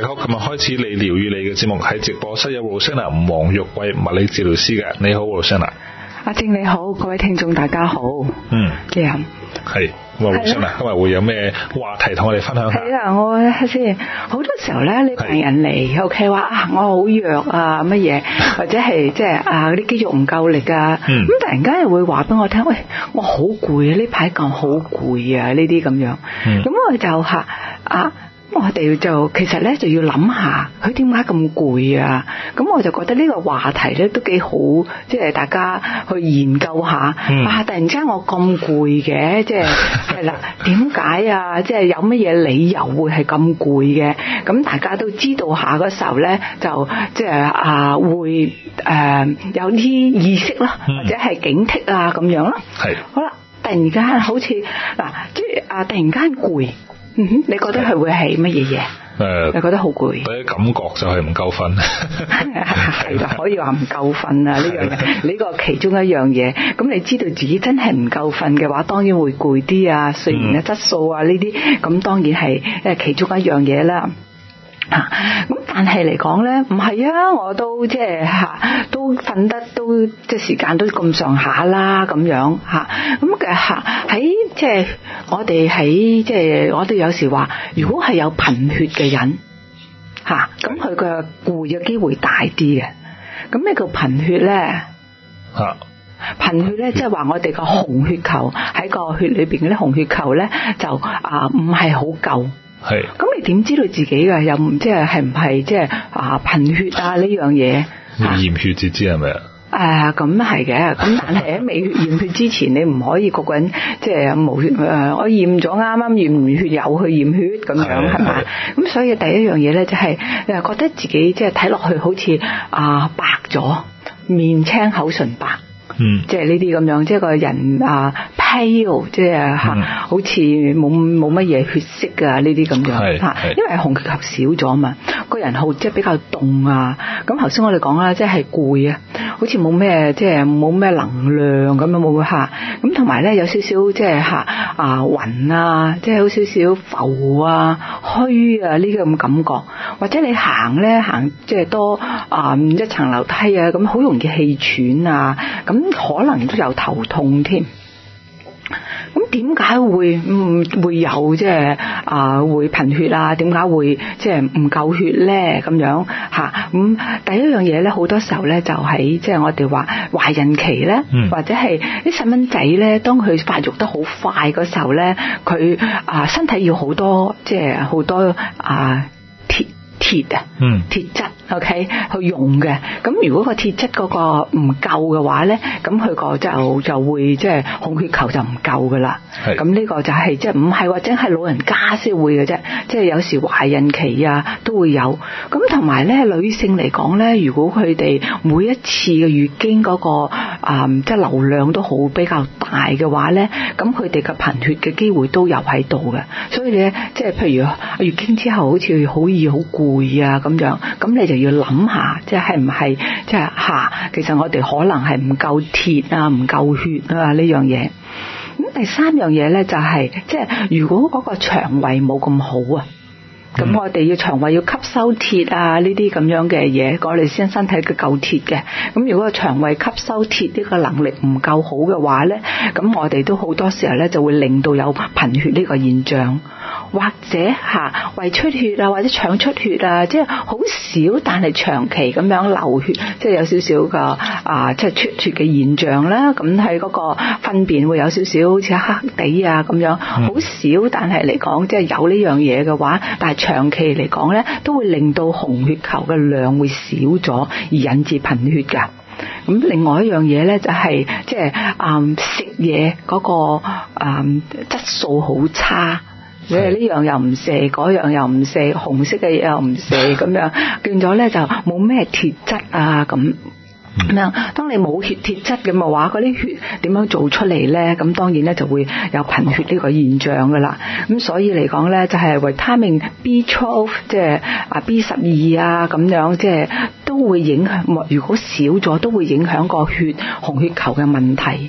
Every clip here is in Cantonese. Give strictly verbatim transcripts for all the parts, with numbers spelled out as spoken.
家好，今日開始你療愈你嘅節目，喺直播室有 Rosanna 黃玉慧物理治療師嘅。你好 Rosanna。 阿正你好，各位聽眾大家好。 嗯， 你好。 係，咁啊 Rosanna今日會有咩話題同我哋分享下？ 係啊，我睇先，好多時候咧，你病人嚟 ，OK 話啊，我好弱啊，乜嘢，或者係即係啊啲肌肉唔夠力啊，咁、嗯、突然間又會話俾我聽，喂，我好攰啊，呢排咁好攰啊，呢啲咁樣，咁、嗯、我就吓啊。我哋就其實咧就要諗下佢點解咁攰啊？咁我就覺得呢個話題咧都幾好，即係大家去研究下。嗯、啊，突然間我咁攰嘅，即係係啦，點解啊？即係有乜嘢理由會係咁攰嘅？咁大家都知道下嗰時候咧，就即係啊會誒、呃、有啲意識啦，或者係警惕啊咁樣啦。係好啦，突然間好似嗱，即係啊突然間攰。嗯哼，你覺得佢會係乜嘢嘢？誒，你覺得好攰？ 第一感覺就係唔夠瞓， 係啦，可以話唔夠瞓啊！呢樣嘢，呢個其中一樣嘢。咁你知道自己真係唔夠瞓嘅話，當然會攰啲啊，睡眠嘅質素啊呢啲，咁當然係誒其中一樣嘢啦。啊，咁但係嚟講咧，唔係啊，我都即係吓，都瞓得都即係時間都咁上下啦，咁樣吓，咁嘅吓喺即係我哋喺即係我哋有時話，如果係有貧血嘅人吓，咁佢嘅攰嘅機會大啲嘅。咁咩叫貧血咧？吓，貧血咧，即係話我哋個紅血球喺個血裏邊嗰啲紅血球咧，就啊唔係好夠。係，咁你點知道自己嘅又唔即係係唔係即係啊貧血啊呢樣嘢？ 驗血至知係咪啊？ 誒，咁係嘅，咁但係喺未驗血之前，你唔可以個個人即係無血誒，我驗咗啱啱驗完血又去驗血咁樣係咪？咁所以第一樣嘢咧就係誒覺得自己即係睇落去好似啊白咗，面青口唇白。嗯，即係呢啲咁樣，即係個人啊 pale， 即係吓，好似冇冇乜嘢血色啊呢啲咁樣吓，因為紅血球少咗嘛，個人好即係比較凍啊。咁頭先我哋講啦，即係攰啊，好似冇咩即係冇咩能量咁樣冇吓。咁同埋咧有少少即係吓啊暈啊，即係有少少浮啊虛啊呢個咁感覺，或者你行咧行即係多啊一層樓梯啊，咁好容易氣喘啊咁。咁可能都有頭痛添，咁點解會唔會有即係啊會貧血啊？點解會即係唔夠血咧？咁樣吓，咁第一樣嘢咧，好多時候咧就喺即係我哋話懷孕期咧，嗯、或者係啲細蚊仔咧，當佢發育得好快嗰時候咧，佢啊身體要好多即係好多啊鐵鐵啊，嗯，鐵質。OK，去用嘅，咁如果個鐵質嗰個唔夠嘅話咧，咁佢個就就會即係紅血球就唔夠噶啦。咁呢個就係即係唔係或者係老人家先會嘅啫，即係有時懷孕期啊都會有。咁同埋咧，女性嚟講咧，如果佢哋每一次嘅月經嗰個啊即係流量都好比較大嘅話咧，咁佢哋嘅貧血嘅機會都有喺度嘅。所以咧，即係譬如月經之後好似好易好攰啊咁樣，咁你就要諗下，即係唔係即係吓，其實我哋可能係唔夠鐵啊，唔夠血啊呢樣嘢。咁第三樣嘢咧就係、是，即係如果嗰個腸胃冇咁好啊，咁、嗯、我哋要腸胃要吸收鐵啊呢啲咁樣嘅嘢，我哋先身體嘅夠鐵嘅。咁如果個腸胃吸收鐵呢個能力唔夠好嘅話咧，咁我哋都好多時候咧就會令到有貧血呢個現象。或者吓胃出血啊，或者腸出血啊，即係好少，但係長期咁樣流血，即係有少少個啊，即係出血嘅現象啦。咁喺嗰個糞便會有少少好似黑地啊咁樣，好少，但係嚟講即係有呢樣嘢嘅話，但係長期嚟講咧，都會令到紅血球嘅量會少咗，而引致貧血㗎。咁另外一樣嘢咧就係即係啊食嘢嗰個啊質素好差。你呢樣又唔食，嗰樣又唔食，紅色嘅嘢又唔食，咁樣變咗咧就冇咩鐵質啊咁咁樣。當你冇血鐵質咁嘅話，嗰啲血點樣做出嚟咧？咁當然咧就會有貧血呢個現象噶啦。咁所以嚟講咧，就係維他命 B 十二，即係啊 B 十二啊咁樣，即係都會影響。如果少咗，都會影響個血紅血球嘅問題。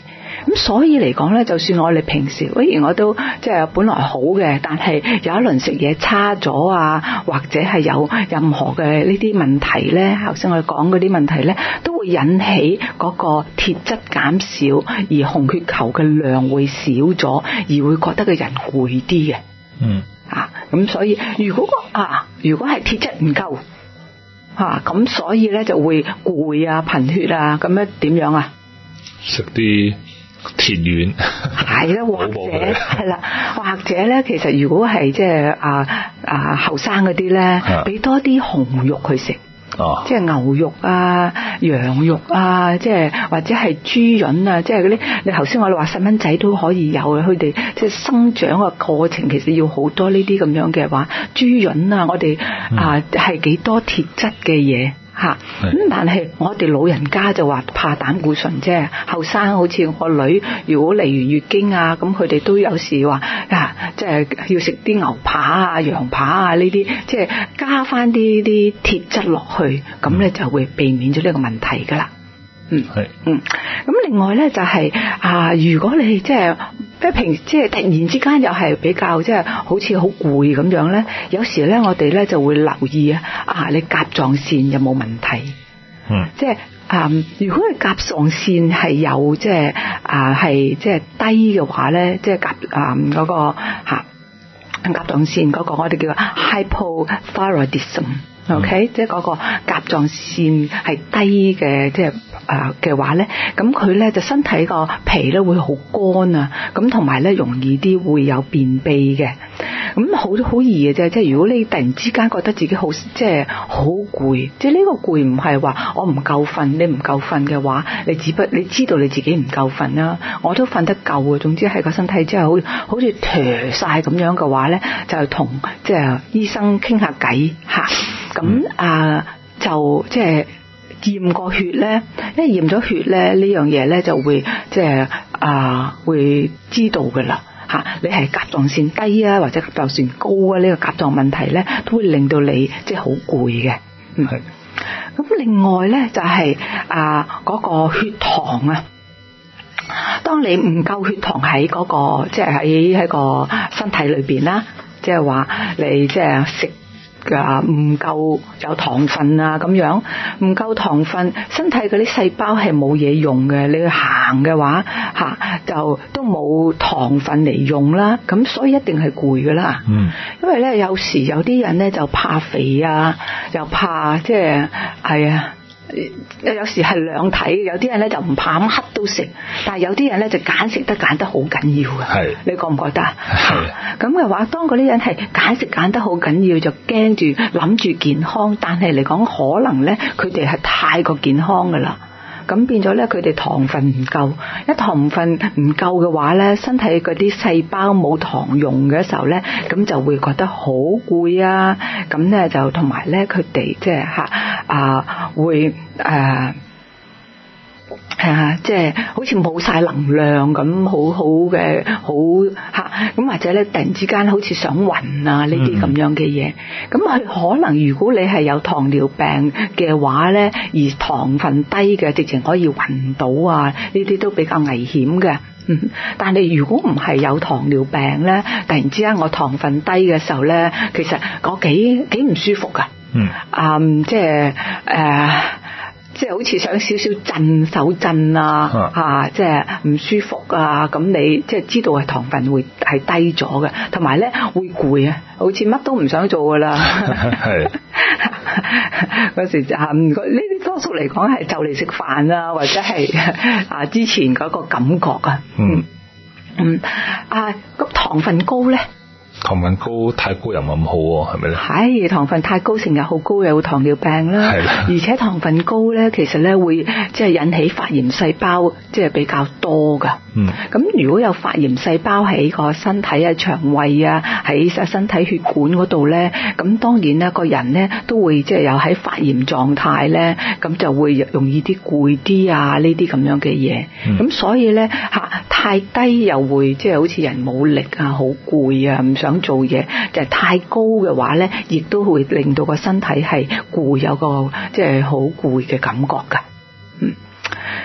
咁所以嚟講咧，就算我哋平時，雖然我都即係本來好嘅，但係有一輪食嘢差咗啊，或者係有任何嘅呢啲問題咧，頭先我哋講嗰啲問題咧，都會引起嗰個鐵質減少，而紅血球嘅量會少咗，而會覺得個人攰啲嘅。 嗯。 啊，咁所以如果啊，如果係鐵質唔夠，吓咁所以咧就會攰啊、貧血啊，咁樣點樣啊？ 食啲鐵丸係啦，或者係啦，或者咧，其實如果係即係啊啊後生嗰啲咧，俾多啲紅肉去食。哦，即係牛肉啊、羊肉啊，即係或者係豬潤啊，即係嗰啲。你頭先我哋話細蚊仔都可以有，佢哋即係生長嘅過程，其實要好多呢啲咁樣嘅話，豬潤啊，我哋啊係幾多鐵質嘅嘢吓。咁但係我哋老人家就話怕膽固醇啫，後生好似我女，如果嚟完月經啊，咁佢哋都有時話啊，即係要食啲牛扒啊、羊扒啊呢啲，即係加翻啲啲鐵質落去，咁咧就會避免咗呢個問題噶啦。嗯，係，嗯，咁另外咧就係、是、啊，如果你即係即係平即係突然之間又係比較即係好似好攰咁樣咧，有時咧我哋咧就會留意啊，啊你甲狀腺有冇問題？嗯，即係啊，如果你甲狀腺係有即係啊係即係低嘅話咧，即係甲啊嗰、那個吓甲狀腺嗰個我哋叫 hypothyroidism。OK，、嗯、即係嗰個甲狀腺係低嘅，即係誒嘅話咧，咁佢咧就身體個脾咧會好乾啊，咁同埋咧容易啲會有便秘嘅，咁好好易嘅啫。即係如果你突然之間覺得自己好即係好攰，即係呢個攰唔係話我唔夠瞓，你唔夠瞓嘅話，你只不你知道你自己唔夠瞓啦，我都瞓得夠啊。總之係個身體真係好好似頹晒咁樣嘅話咧，就同即係醫生傾下偈吓。咁、嗯、啊，就即係驗個血咧，因為驗咗血咧呢樣嘢咧就會即係啊會知道噶啦吓，你係甲狀腺低啊，或者甲狀腺高啊，呢、這個甲狀問題咧都會令到你即係好攰嘅。嗯，係。咁另外咧就係、是、啊嗰、那個血糖啊，當你唔夠血糖喺嗰、那個即係喺喺個身體裏邊啦，即係話你即係食。啊，唔夠有糖分啊，咁樣唔夠糖分，身體嗰啲細胞係冇嘢用嘅。你去行嘅話，吓就都冇糖分嚟用啦。咁所以一定係攰噶啦。嗯，因為咧有時有啲人咧就怕肥啊，又怕即係係啊。有時係兩睇，有啲人咧就唔怕咁黑都食，但係有啲人咧就揀食得揀得好緊要嘅。係，你覺唔覺得？係。咁嘅話，當嗰啲人係揀食揀得好緊要，就驚住諗住健康，但係嚟講可能咧，佢哋係太過健康噶啦。咁變咗咧，佢哋糖分唔夠，一糖分唔夠嘅話咧，身體嗰啲細胞冇糖用嘅時候咧，咁就會覺得好攰啊！咁咧就同埋咧，佢哋即係吓啊會誒。啊係啊，即係好似冇晒能量咁，好好嘅好吓，咁或者咧突然之間好似想暈啊呢啲咁樣嘅嘢，咁佢可能如果你係有糖尿病嘅話咧，而糖分低嘅，直情可以暈倒啊，呢啲都比較危險嘅。嗯，但係如果唔係有糖尿病咧，突然之間我糖分低嘅時候咧，其實我幾幾唔舒服噶。嗯，啊、嗯，即係誒。呃即係好似想少少震手震啊，吓、啊啊，即係唔舒服啊，咁你即係知道係糖分會係低咗嘅，同埋咧會攰啊，好似乜都唔想做噶啦。係嗰時就呢啲多數嚟講係就嚟食飯啊，或者係啊之前嗰個感覺啊。嗯嗯啊，咁糖分高咧？ 糖分高太高又唔係咁好喎，係咪咧？ 係糖分太高，成日好高有糖尿病啦。係啦，而且糖分高咧，其實咧會即係引起發炎細胞，即係比較多噶。嗯。咁如果有發炎細胞喺個身體啊、腸胃啊、喺身體血管嗰度咧，咁當然咧個人咧都會即係有喺發炎狀態咧，咁就會容易啲攰啲啊呢啲咁樣嘅嘢。咁、嗯、所以咧吓太低又會即係好似人冇力啊、好攰啊、唔想做嘢，就係太高嘅話咧，亦都會令到個身體係攰，有個即係好攰嘅感覺噶。嗯，咁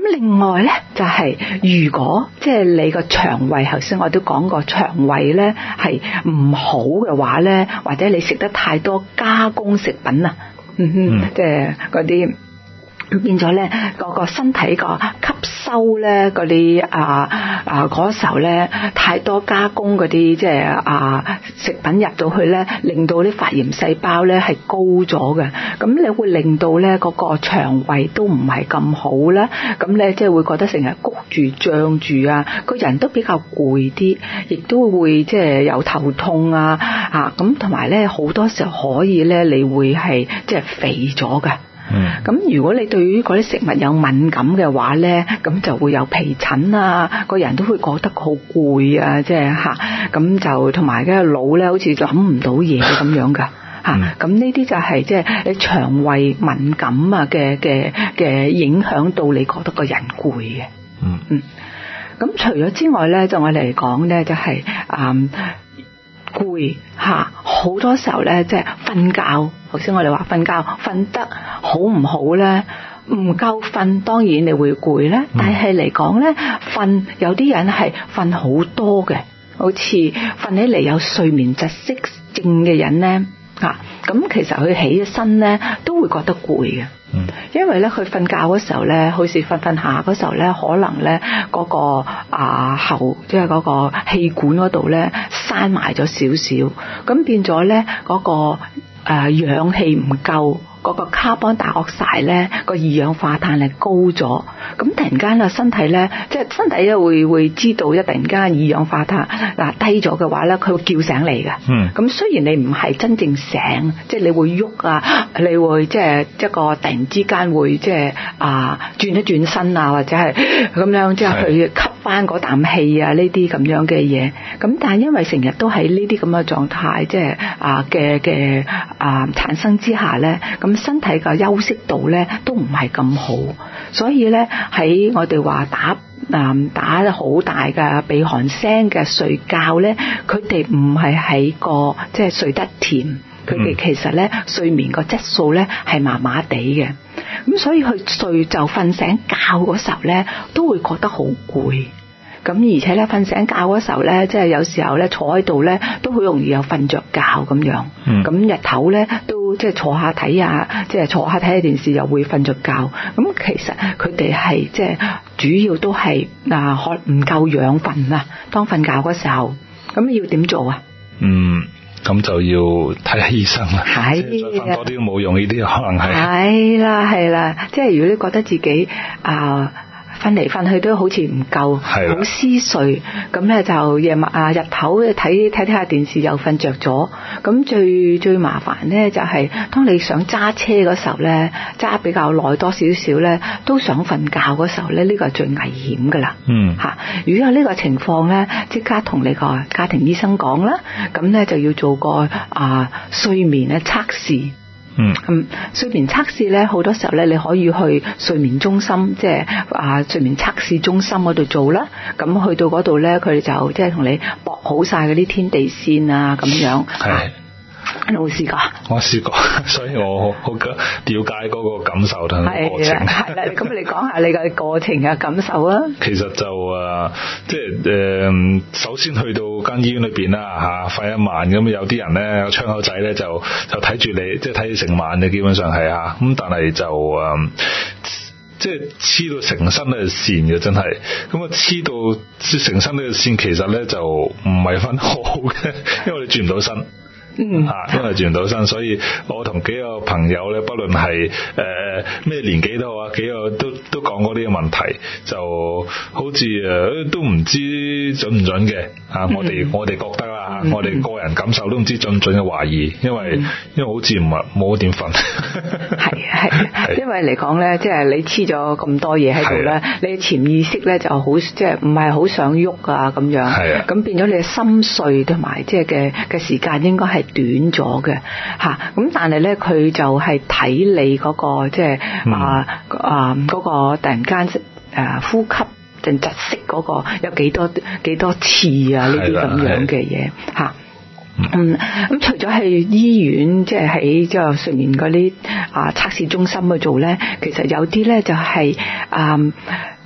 另外咧就係、是、如果即係你個腸胃，頭先我都講過，腸胃咧係唔好嘅話咧，或者你食得太多加工食品啊，嗯哼，即係嗰啲。變咗咧，個個身體個吸收咧嗰啲啊啊嗰時候咧，太多加工嗰啲即係啊食品入到去咧，令到啲發炎細胞咧係高咗嘅，咁你會令到咧嗰個腸胃都唔係咁好啦，咁咧即係會覺得成日谷住脹住啊，個人都比較攰啲，亦都會即係有頭痛啊啊咁，同埋咧好多時候可以咧，你會係即係肥咗嘅。咁、嗯、如果你對於嗰啲食物有敏感嘅話咧，咁就會有皮疹啊，個人都會覺得好攰啊，即係吓，咁就同埋嘅腦咧好似諗唔到嘢咁樣噶吓，咁呢啲就係即係你腸胃敏感啊嘅嘅嘅影響到你覺得個人攰嘅。嗯嗯，咁除咗之外咧，就我哋嚟講咧，就係嗯。攰吓，好多時候咧，即係瞓覺。頭先我哋話瞓覺瞓得好唔好咧？唔夠瞓，當然你會攰咧。但係嚟講咧，瞓有啲人係瞓好多嘅，好似瞓起嚟有睡眠窒息症嘅人咧，吓咁其實佢起咗身咧都會覺得攰嘅。嗯，因為咧佢瞓覺嗰時候咧，好似瞓瞓下嗰時候咧，可能咧嗰個啊喉，即係嗰個氣管嗰度咧閂埋咗少少，咁變咗咧嗰個誒氧氣唔夠。嗰個卡邦大惡晒咧，個二氧化碳係高咗，咁突然間啊身體咧，即係身體咧會會知道一突然間二氧化碳嗱低咗嘅話咧，佢會叫醒你嘅。嗯，咁雖然你唔係真正醒，即係你會喐啊，你會即係一個突然之間會即係啊轉一轉身啊，或者係咁樣即係去吸翻嗰啖氣啊呢啲咁樣嘅嘢。咁但係因為成日都喺呢啲咁嘅狀態，即係啊嘅嘅啊產生之下咧，咁。咁身體嘅休息度咧都唔係咁好，所以咧喺我哋話打誒打好大嘅鼻鼾聲嘅睡覺咧，佢哋唔係喺個即係睡得甜，佢哋其實咧睡眠個質素咧係麻麻地嘅，咁所以去睡就瞓醒覺嗰時候咧都會覺得好攰。咁而且咧瞓醒覺嗰時候咧，即係有時候咧坐喺度咧都好容易有瞓着覺咁樣。咁、嗯、日頭咧都即係坐下睇下，即係坐下睇下電視又會瞓着覺。咁其實佢哋係即係主要都係啊，可唔夠養分啊。當瞓覺嗰時候，咁要點做啊？嗯， 咁就要睇下醫生啦。係，再瞓多啲都冇用，呢啲可能係。係啦係啦，即係如果你覺得自己啊。瞓嚟瞓去都好似唔夠，好思睡，咁咧就夜晚啊日頭睇睇睇下電視又瞓着咗，咁最最麻煩咧就係、是、當你想揸車嗰時候咧，揸比較耐多少少咧，都想瞓覺嗰時候咧，呢、這個係最危險噶啦。嗯，吓，如果有呢個情況咧，即刻同你個家庭醫生講啦，咁咧就要做個啊睡眠嘅測試。嗯，嗯，睡眠測試咧，好多時候咧，你可以去睡眠中心，即係啊睡眠測試中心嗰度做啦。咁去到嗰度咧，佢哋就即係同你駁好晒嗰啲天地線啊，咁樣。係。你有冇試過？ 我試過，所以我好了解嗰個感受同過程。 係啦，咁你講下你嘅過程嘅感受啊。 其實就誒，即係誒，首先去到間醫院裏邊啦嚇，瞓一晚咁，有啲人咧有窗口仔咧就就睇住你，即係睇你成晚嘅，基本上係啊。咁但係就誒，即係黐到成身都係線嘅，真係。咁啊黐到成身都係線，其實咧就唔係瞓好嘅，因為你轉唔到身。嗯，吓，因為轉唔到身，所以我同幾個朋友咧，不論係誒咩年紀都好啊，幾個都都講過呢個問題，就好似誒都唔知準唔準嘅啊！我哋我哋覺得啦，我哋個人感受都唔知準唔準嘅懷疑，因為因為好似唔係冇點瞓。 係係，因為嚟講咧，即係你黐咗咁多嘢喺度咧，你潛意識咧就好即係唔係好想喐啊咁樣，係啊，咁變咗你嘅心睡同埋即係嘅嘅時間應該係短咗嘅吓，咁但係咧佢就係睇你嗰個即係啊啊嗰個突然間誒呼吸定窒息嗰個有幾多幾多次啊呢啲咁樣嘅嘢吓。嗯，咁除咗去醫院，即係喺即係睡眠嗰啲啊測試中心去做咧，其實有啲咧就係啊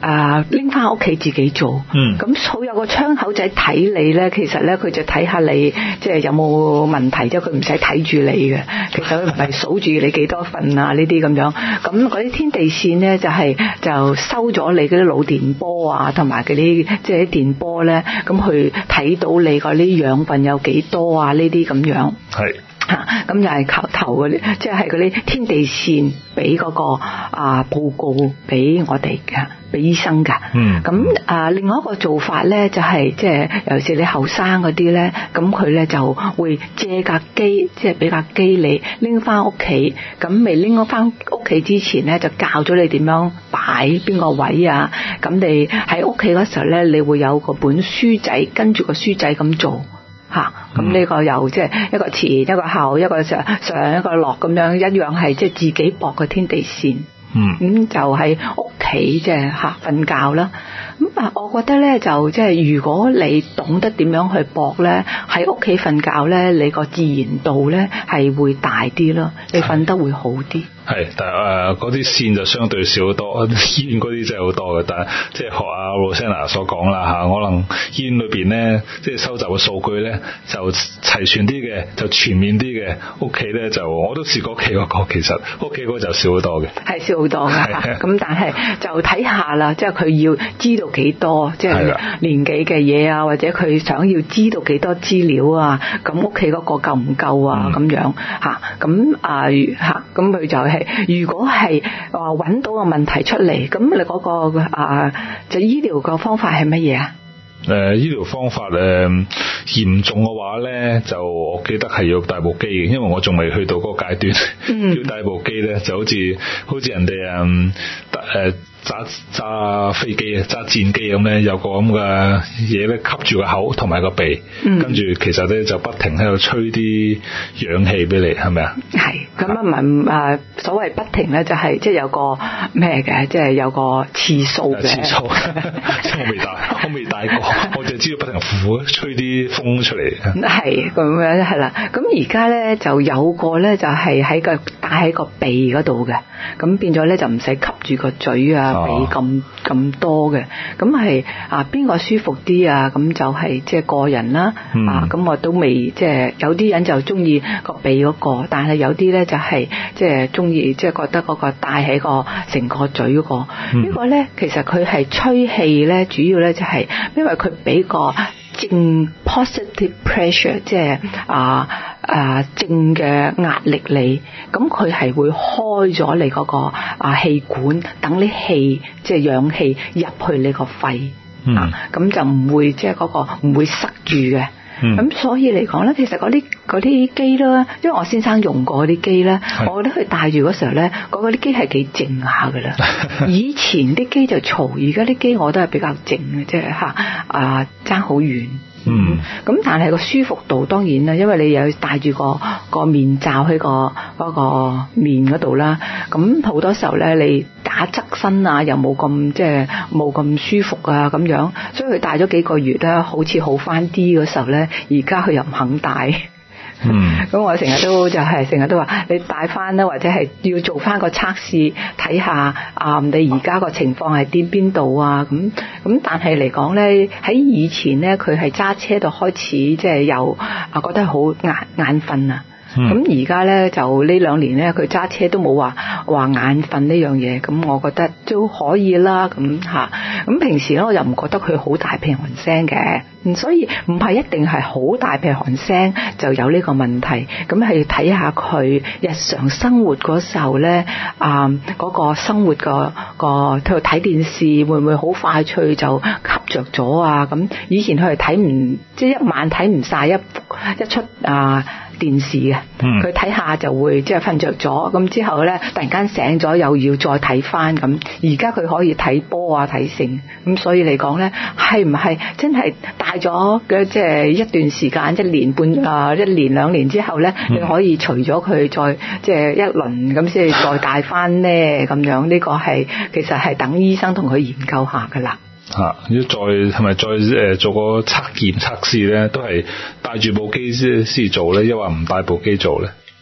啊拎翻屋企自己做。 嗯， 咁好有個窗口仔睇你咧，其實咧佢就睇下你即係有冇問題啫，佢唔使睇住你嘅。其實佢唔係數住你幾多份啊呢啲咁樣。咁嗰啲天地線咧就係、是、就收咗你嗰啲腦電波啊，同埋嗰啲即係啲電波咧，咁去睇到你嗰啲養分有幾多啊呢啲咁樣。 係。 嚇，咁就係求頭嗰啲，即係嗰啲天地線俾嗰個啊報告俾我哋嘅，俾醫生㗎。 嗯。 咁啊，另外一個做法咧，就係即係尤其是你後生嗰啲咧，咁佢咧就會借架機，即係俾架機你拎翻屋企。咁未拎翻屋企之前咧，就教咗你點樣擺邊個位啊。咁你喺屋企嗰時候咧，你會有個本書仔，跟住個書仔咁做。吓，咁呢個又即係一個前一個後一個上上一個落咁樣，一樣係即係自己駁個天地線。嗯，咁就喺屋企即係吓瞓覺啦。咁啊，我覺得咧就即係如果你懂得點樣去駁咧，喺屋企瞓覺咧，你個自然度咧係會大啲咯，你瞓得會好啲。 係，但係誒嗰啲線就相對少好多，醫院嗰啲真係好多嘅。但係即係學阿 Rosanna 所講啦嚇，可能醫院裏邊咧，即係收集嘅數據咧就齊全啲嘅，就全面啲嘅。屋企咧就我都試過屋企嗰個，其實屋企嗰個就少好多嘅。 係少好多嘅，咁但係就睇下啦，即係佢要知道幾多，即係年紀嘅嘢啊，或者佢想要知道幾多資料啊，咁屋企嗰個夠唔夠啊？咁、嗯、樣嚇，咁啊嚇，咁佢就係、是、如果係話揾到個問題出嚟，咁你嗰、那個啊就醫療個方法係乜嘢啊？ 誒、呃、醫療方法誒、呃、嚴重嘅話咧，就我記得係要帶部機嘅，因為我仲未去到嗰個階段，嗯、要帶部機咧就好似好似人哋誒誒揸揸飛機啊，揸戰機咁咧，有個咁嘅嘢咧吸住個口同埋個鼻，嗯、跟住其實咧就不停喺度吹啲氧氣俾你，係咪啊？係， 咁啊唔係誒所謂不停咧，就係即係有個咩嘅，即係有個次數嘅。 次數，即係我未帶，我未帶過。我就知道不停呼吹啲風出嚟。 係咁樣係啦，咁而家咧就有個咧就係喺個戴喺個鼻嗰度嘅，咁變咗咧就唔使吸住個嘴啊鼻咁咁多嘅，咁係啊邊個舒服啲啊？咁就係即係個人啦，嗯、啊咁我都未即係有啲人就中意個鼻嗰個，但係有啲咧就係即係中意即係覺得嗰個戴喺個成個嘴嗰個。嗯、個呢個咧其實佢係吹氣咧，主要咧就係因為佢俾個正 positive pressure， 即係啊啊正嘅壓力你，咁佢係會開咗你嗰個啊氣管，等啲氣即係氧氣入去你個肺，嗯、啊咁就唔會即係嗰個唔會塞住嘅。咁、嗯、所以嚟講咧，其實嗰啲嗰啲機啦，因為我先生用過嗰啲機咧，是我覺得佢戴住嗰時候咧，嗰啲機係幾靜下噶啦。以前啲機就嘈，而家啲機我都係比較靜嘅，即係吓啊爭好遠。嗯，咁但係個舒服度當然啦，因為你又戴住個個面罩喺個嗰個面嗰度啦，咁好多時候咧你打側身啊，又冇咁即係冇咁舒服啊咁樣，所以佢戴咗幾個月咧，好似好翻啲嗰時候咧，而家佢又唔肯戴。嗯，咁我成日都就係成日都話你戴翻啦，或者係要做翻個測試睇下啊，你而家個情況係啲邊度啊？咁咁但係嚟講咧，喺以前咧，佢係揸車度開始即係有啊覺得好眼眼瞓啊。咁而家咧就呢兩年咧，佢揸車都冇話話眼瞓呢樣嘢，咁我覺得都可以啦，咁吓。咁平時咧我又唔覺得佢好大鼻鼾聲嘅，咁所以唔係一定係好大鼻鼾聲就有呢個問題，咁係要睇下佢日常生活嗰時候咧啊嗰個生活個個佢睇電視會唔會好快脆就吸着咗啊？咁以前佢係睇唔即係一晚睇唔晒一一出啊電視嘅，佢睇下就會即係瞓着咗，咁之後咧突然間醒咗又要再睇翻咁。而家佢可以睇波啊睇成，咁所以嚟講咧係唔係真係戴咗嘅即係一段時間一年半啊一年兩年之後咧，你可以除咗佢再即係一輪咁先至再戴翻咧咁樣？呢個係其實係等醫生同佢研究下噶啦。 啊！要再係咪再誒做個測驗測試咧，都係帶住部機先先做咧，抑或唔帶部機做咧？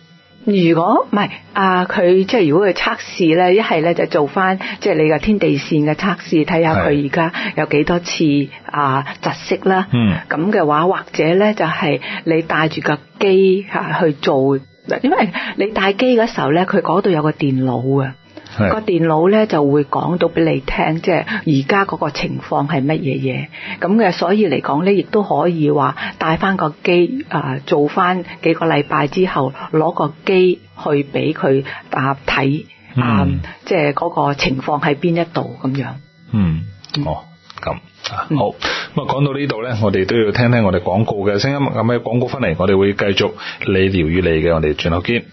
如果唔係啊，佢即係如果佢測試咧，一係咧就做翻即係你嘅天地線嘅測試，睇下佢而家有幾多次啊窒息啦。嗯，咁嘅話，或者咧就係你帶住個機嚇去做，因為你帶機嗰時候咧，佢嗰度有個電腦啊。個電腦咧就會講到俾你聽，即係而家嗰個情況係乜嘢嘢咁嘅，所以嚟講咧，亦都可以話帶翻個機啊，做翻幾個禮拜之後，攞個機去俾佢啊睇啊，即係嗰個情況喺邊一度咁樣。嗯， 哦，咁啊好。咁啊講到呢度咧，我哋都要聽聽我哋廣告嘅聲音。咁喺廣告翻嚟，我哋會繼續你聊與你嘅，我哋轉頭見。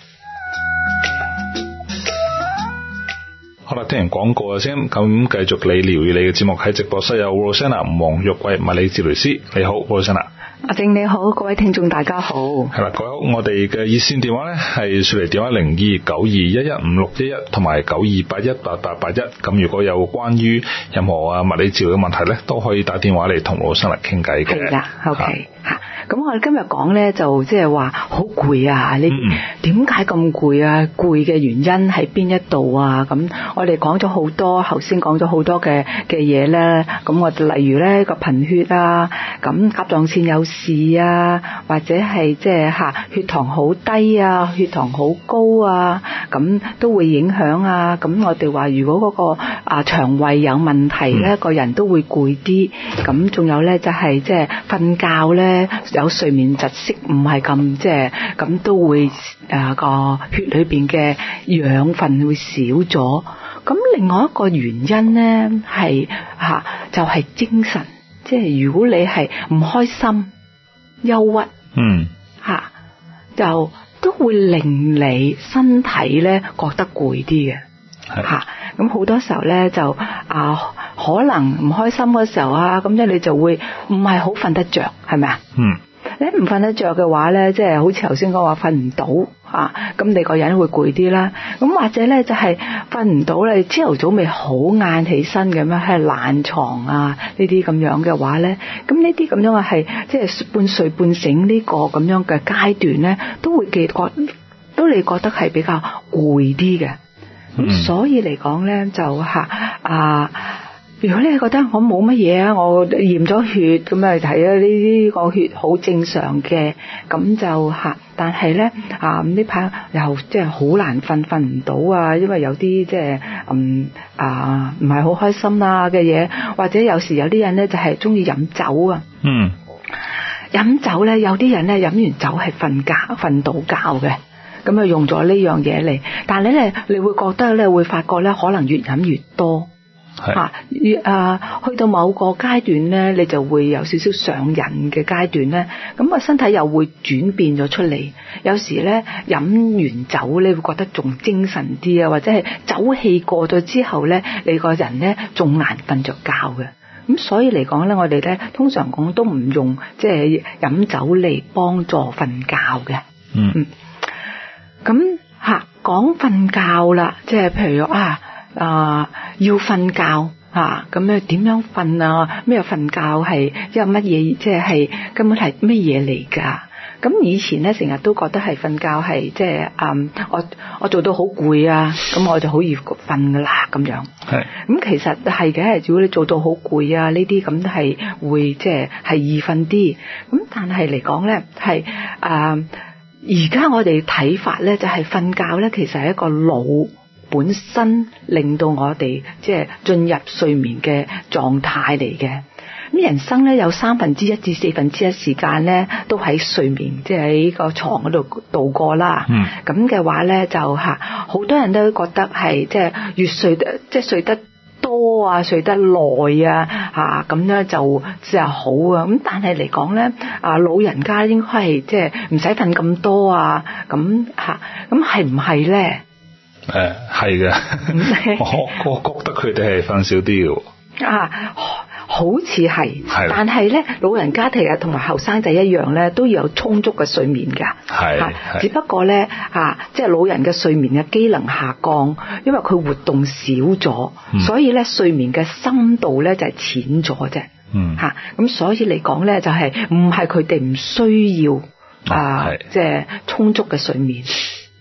好啦，聽完廣告先，咁繼續你聊與你嘅節目。喺直播室有 Rosanna 黃玉桂物理治療師，你好 Rosanna。 阿正你好，各位聽眾大家好。 係啦，各位好，我哋嘅熱線電話咧係雪梨電話零二九二一一五六一一同埋九二八一八八八一。咁如果有關於任何啊物理治療嘅問題咧，都可以打電話嚟同 Rosanna 傾偈嘅。 係啦 ，OK 吓。咁我哋今日講咧就即係話好攰啊！你點解咁攰啊？攰嘅原因喺邊一度啊？咁我哋講咗好多，頭先講咗好多嘅嘅嘢咧。咁我哋例如咧個貧血啊，咁甲狀腺有事啊，或者係即係吓血糖好低啊，血糖好高啊，咁都會影響啊。咁我哋話如果嗰個啊腸胃有問題咧，個人都會攰啲。咁仲有咧就係即係瞓覺咧。有睡眠窒息唔係咁即係咁都會誒個血裏邊嘅養分會少咗。咁另外一個原因咧係吓就係精神，即係如果你係唔開心、憂鬱，嗯吓就都會令你身體咧覺得攰啲嘅吓。咁好多時候咧就啊可能唔開心嘅時候啊，咁咧你就會唔係好瞓得着，係咪啊？嗯，你唔瞓得着嘅話咧，即係好似頭先講話瞓唔到啊，咁你個人會攰啲啦。咁或者咧就係瞓唔到咧，朝頭早未好晏起身咁樣喺懶床啊呢啲咁樣嘅話咧，咁呢啲咁樣嘅係即係半睡半醒呢個咁樣嘅階段咧，都會覺都你覺得係比較攰啲嘅。咁、嗯、所以嚟講咧就吓啊，如果你覺得我冇乜嘢啊，我驗咗血咁啊睇啊呢啲個血好正常嘅，咁就吓，但係咧啊呢排又即係好難瞓，瞓唔到啊，因為有啲即係嗯啊唔係好開心啊嘅嘢，或者有時有啲人咧就係中意飲酒啊，嗯，飲酒咧有啲人咧飲完酒係瞓覺瞓到覺嘅。咁啊用咗呢樣嘢嚟，但係咧你會覺得咧會發覺咧可能越飲越多，吓越啊去到某個階段咧，你就會有少少上癮嘅階段咧，咁個身體又會轉變咗出嚟。有時咧飲完酒你會覺得仲精神啲啊，或者係酒氣過咗之後咧，你個人咧仲難瞓着覺嘅。咁所以嚟講咧，我哋咧通常講都唔用即係飲酒嚟幫助瞓覺嘅。嗯。嗯咁吓講瞓覺啦，即係譬如啊啊要瞓覺吓，咁咧點樣瞓啊？咩瞓覺係即係乜嘢？即係係根本係咩嘢嚟噶？咁以前咧成日都覺得係瞓覺係即係嗯，我我做到好攰啊，咁我就好易瞓噶啦咁樣。係咁其實係嘅，如果你做到好攰啊，呢啲咁係會即係係易瞓啲。咁但係嚟講咧係啊。而家我哋睇法咧，就係瞓覺咧，其實係一個腦本身令到我哋即係進入睡眠嘅狀態嚟嘅。咁人生咧有三分之一至四分之一時間咧，都喺睡眠，即係喺個床嗰度度過啦。嗯，咁嘅話咧就吓，好多人都覺得係即係越睡得即係睡得多啊，睡得耐啊，吓咁咧就即係好啊。咁但係嚟講咧，啊老人家應該係即係唔使瞓咁多啊。咁吓，咁係唔係咧？ 誒，係嘅。我我覺得佢哋係瞓少啲嘅。 啊，好似係，但係咧，老人家其實同埋後生仔一樣咧，都要有充足嘅睡眠噶。係，只不過咧，啊，即係老人嘅睡眠嘅機能下降，因為佢活動少咗，嗯，所以咧睡眠嘅深度咧就係淺咗啫。嗯，吓，咁所以嚟講咧，就係唔係佢哋唔需要啊，即係充足嘅睡眠。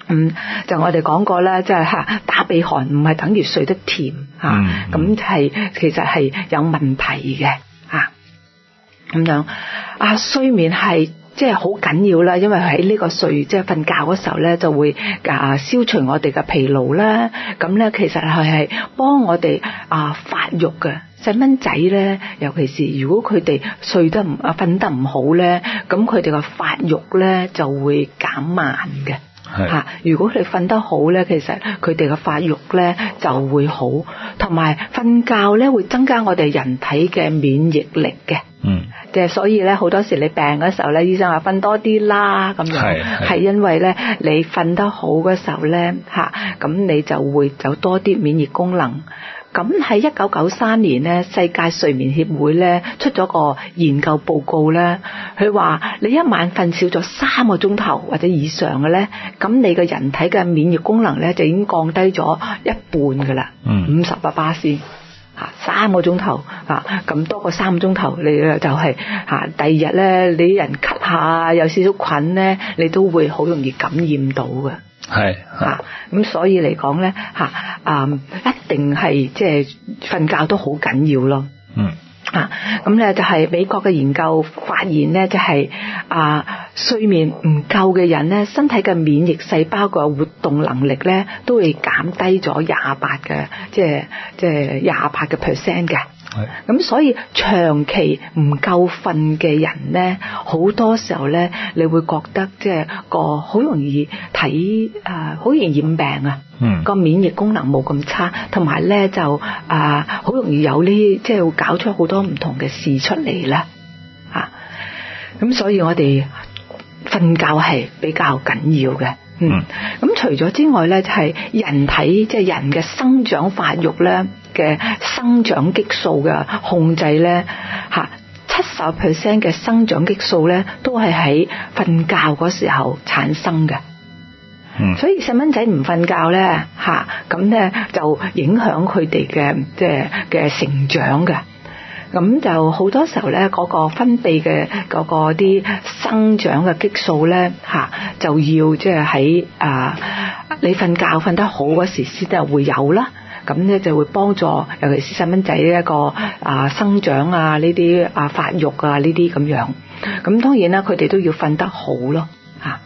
嗯，就我哋講過啦，即係嚇打鼻鼾唔係等於睡得甜嚇，咁、嗯、係其實係有問題嘅嚇，咁樣啊睡眠係即係好緊要啦，因為喺呢個睡即係瞓覺嗰時候咧，就會啊消除我哋嘅疲勞啦，咁咧其實係係幫我哋啊發育嘅。細蚊仔咧，尤其是如果佢哋睡得唔啊瞓得唔好咧，咁佢哋嘅發育咧就會減慢嘅。嚇，如果佢哋瞓得好咧，其實佢哋嘅發育咧就會好，同埋瞓覺咧會增加我哋人體嘅免疫力嘅。嗯，即係所以咧，好多時你病嗰時候咧，醫生話瞓多啲啦，咁樣係因為咧你瞓得好嗰時候咧，嚇咁你就會有多啲免疫功能。咁喺一九九三年咧，世界睡眠協會咧出咗個研究報告咧，佢話你一晚瞓少咗三個鐘頭或者以上嘅咧，咁你嘅人體嘅免疫功能咧就已經降低咗一半噶啦，五十八巴仙嚇三個鐘頭嚇，咁多過三個鐘頭，你就係嚇第二日咧，你啲人咳下有少少菌咧，你都會好容易感染到嘅。係嚇，咁所以嚟講咧嚇，啊一定係即係瞓覺都好緊要咯。嗯，啊咁咧就係美國嘅研究發現咧，就係啊睡眠唔夠嘅人咧，身體嘅免疫細胞嘅活動能力咧，都會減低咗廿八嘅，即係即係廿八嘅 percent 嘅。咁所以長期唔夠瞓嘅人咧，好多時候咧，你會覺得即係個好容易睇啊，好、呃、容易染病啊。嗯，個免疫功能冇咁差，同埋咧就啊，好、呃、容易有呢，即係會搞出好多唔同嘅事出嚟啦。啊，咁所以我哋瞓覺係比較緊要嘅。嗯，咁除咗之外咧，就係、是、人體即係、就是、人嘅生長發育咧嘅生長激素嘅控制咧，吓七十 percent 嘅生長激素咧都係喺瞓覺嗰時候產生嘅。嗯，所以細蚊仔唔瞓覺咧，吓咁咧就影響佢哋嘅即係嘅成長嘅。咁就好多時候咧，嗰個分泌嘅嗰個啲生長嘅激素咧，吓就要即係喺啊你瞓覺瞓得好嗰時先就會有啦。咁咧就會幫助，尤其是細蚊仔一個啊生長啊呢啲啊發育啊呢啲咁樣。咁當然啦，佢哋都要瞓得好咯，吓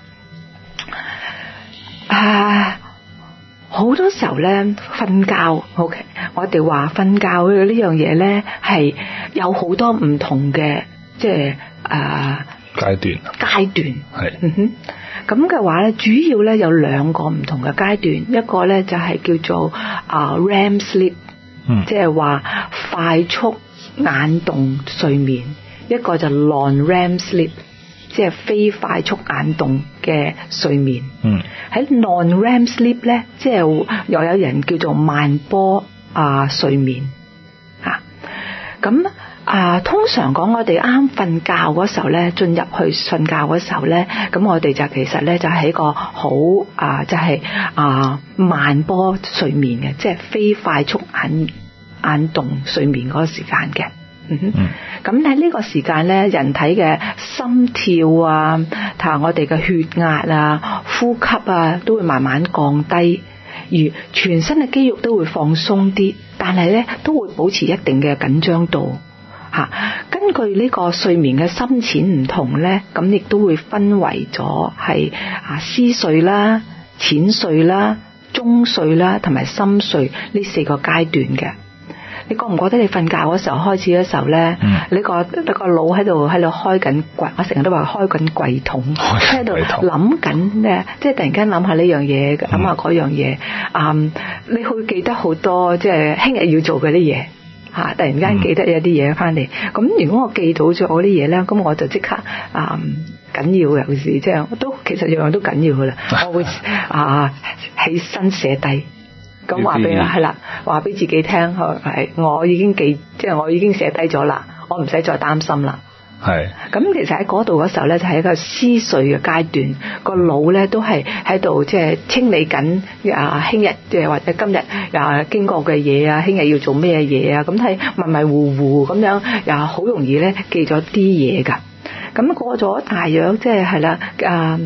啊。好多時候咧瞓覺 ，OK， 我哋話瞓覺呢樣嘢咧係有好多唔同嘅即係啊階段階段係嗯哼，咁嘅話咧主要咧有兩個唔同嘅階段，一個咧就係叫做啊 R E M sleep，嗯，即係話快速眼動睡眠，一個就 non R E M sleep。即係非快速眼動嘅睡眠。嗯，喺 non R E M sleep 咧，即係又有人叫做慢波啊睡眠。吓，咁啊，通常講我哋啱瞓覺嗰時候咧，進入去瞓覺嗰時候咧，咁我哋就其實咧就係一個好啊，就係啊慢波睡眠嘅，即係非快速眼眼動睡眠嗰個時間嘅。嗯哼，咁喺呢個時間咧，人體嘅心跳啊，同埋我哋嘅血壓啊、呼吸啊，都會慢慢降低，而全身嘅肌肉都會放鬆啲，但係咧都會保持一定嘅緊張度。吓，根據呢個睡眠嘅深淺唔同咧，咁亦都會分為咗係啊思睡啦、淺睡啦、中睡啦，同埋深睡呢四個階段嘅。你覺唔覺得你瞓覺嗰時候開始嘅時候咧，嗯，你個你個腦喺度喺度開緊櫃，我成日都話開緊櫃桶，喺度諗緊咧，即係突然間諗下呢樣嘢，諗下嗰樣嘢，嗯，你會記得好多即係聽日要做嗰啲嘢吓，突然間記得有啲嘢翻嚟。咁，嗯，如果我記到咗嗰啲嘢咧，咁我就即刻啊緊要，尤其是即係都其實樣樣都緊要噶啦，我會啊起身寫低。咁話俾我係啦，話俾自己聽，係我已經記，即係我已經寫低咗啦，我唔使再擔心啦。係。咁其實喺嗰度嗰時候咧，就係一個思睡嘅階段，個腦咧都係喺度即係清理緊啊，聽日即係或者今日啊經過嘅嘢啊，聽日要做咩嘢啊，咁係迷迷糊糊咁樣，又好容易咧記咗啲嘢㗎。咁過咗大約即係係啦啊